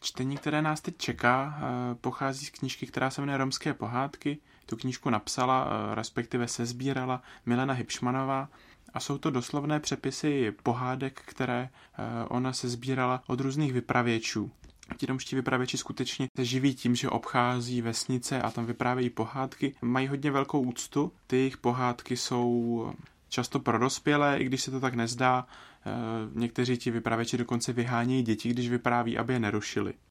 Čtení, které nás teď čeká, pochází z knížky, která se jmenuje Romské pohádky. Tu knížku napsala, respektive sesbírala Milena Hipšmanová a jsou to doslovné přepisy pohádek, které ona sesbírala od různých vypravěčů. Ti romští vypravěči skutečně se živí tím, že obchází vesnice a tam vyprávějí pohádky. Mají hodně velkou úctu, ty jejich pohádky jsou často pro dospělé, i když se to tak nezdá. Někteří ti vypravěči dokonce vyhánějí děti, když vypráví, aby je nerušili.